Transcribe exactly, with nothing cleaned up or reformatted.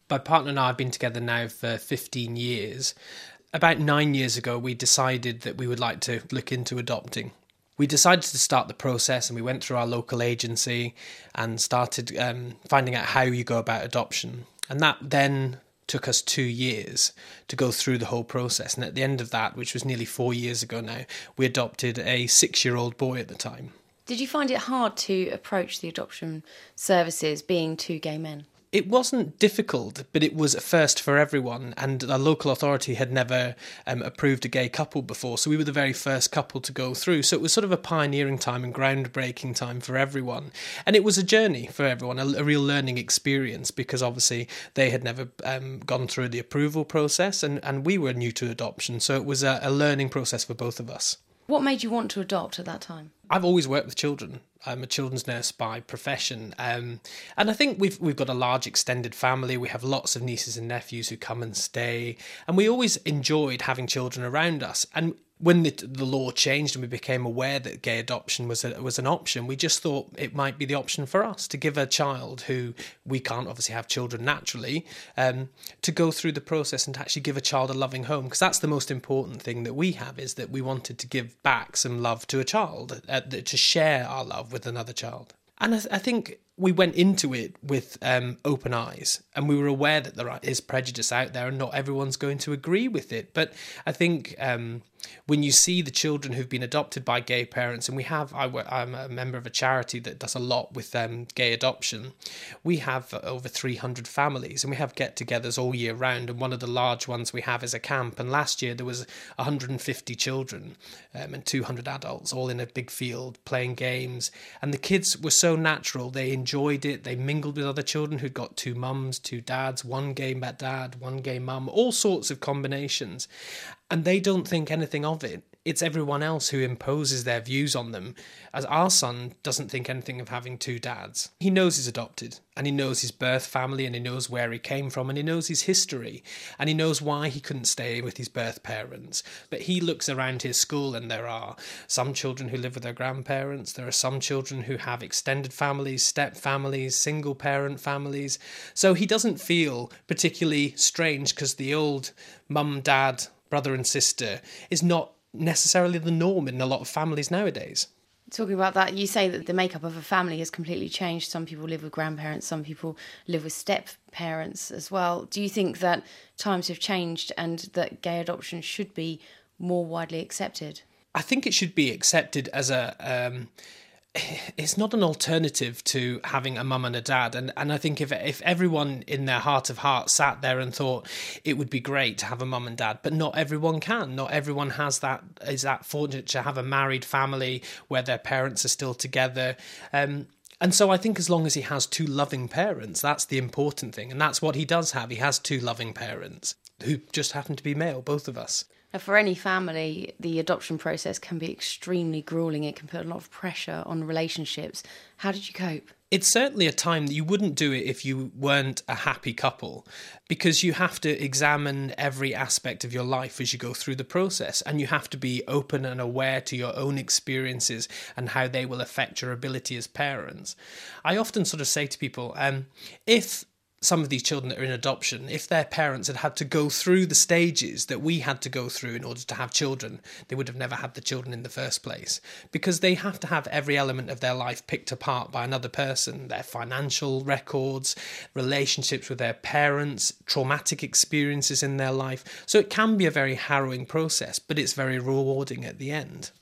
My partner and I have been together now for fifteen years. About nine years ago, we decided that we would like to look into adopting. We decided to start the process, and we went through our local agency and started um, finding out how you go about adoption. And that then took us two years to go through the whole process. And at the end of that, which was nearly four years ago now, we adopted a six-year-old boy at the time. Did you find it hard to approach the adoption services being two gay men? It wasn't difficult, but it was a first for everyone, and the local authority had never um, approved a gay couple before, so we were the very first couple to go through. So it was sort of a pioneering time and groundbreaking time for everyone. And it was a journey for everyone, a, a real learning experience, because obviously they had never um, gone through the approval process, and, and we were new to adoption, so it was a, a learning process for both of us. What made you want to adopt at that time? I've always worked with children. I'm a children's nurse by profession, um, and I think we've we've got a large extended family. We have lots of nieces and nephews who come and stay, and we always enjoyed having children around us. And when the, the law changed and we became aware that gay adoption was a, was an option, we just thought it might be the option for us to give a child who we can't obviously have children naturally, um, to go through the process and to actually give a child a loving home, because that's the most important thing that we have, is that we wanted to give back some love to a child, uh, to share our love with another child. And I, th- I think we went into it with um, open eyes, and we were aware that there is prejudice out there and not everyone's going to agree with it. But I think um, when you see the children who've been adopted by gay parents, and we have, I, I'm a member of a charity that does a lot with um, gay adoption. We have over three hundred families, and we have get-togethers all year round. And one of the large ones we have is a camp. And last year there was one hundred fifty children um, and two hundred adults all in a big field playing games. And the kids were so natural. They enjoyed it. They mingled with other children who'd got two mums, two dads, one gay dad, one gay mum, all sorts of combinations. And they don't think anything of it. It's everyone else who imposes their views on them. As our son doesn't think anything of having two dads. He knows he's adopted, and he knows his birth family, and he knows where he came from, and he knows his history, and he knows why he couldn't stay with his birth parents. But he looks around his school, and there are some children who live with their grandparents. There are some children who have extended families, step families, single parent families. So he doesn't feel particularly strange because the old mum, dad, brother and sister is not necessarily the norm in a lot of families nowadays. Talking about that, you say that the makeup of a family has completely changed. Some people live with grandparents, some people live with step parents as well. Do you think that times have changed and that gay adoption should be more widely accepted? I think it should be accepted as a... Um, it's not an alternative to having a mum and a dad. And, and I think if if everyone in their heart of hearts sat there and thought it would be great to have a mum and dad, but not everyone can. Not everyone has that, is that fortunate to have a married family where their parents are still together. Um, and so I think as long as he has two loving parents, that's the important thing. And that's what he does have. He has two loving parents who just happen to be male, both of us. Now, for any family, the adoption process can be extremely gruelling. It can put a lot of pressure on relationships. How did you cope? It's certainly a time that you wouldn't do it if you weren't a happy couple, because you have to examine every aspect of your life as you go through the process, and you have to be open and aware to your own experiences and how they will affect your ability as parents. I often sort of say to people, um, if some of these children that are in adoption, if their parents had had to go through the stages that we had to go through in order to have children, they would have never had the children in the first place, because they have to have every element of their life picked apart by another person, their financial records, relationships with their parents, traumatic experiences in their life. So it can be a very harrowing process, but it's very rewarding at the end.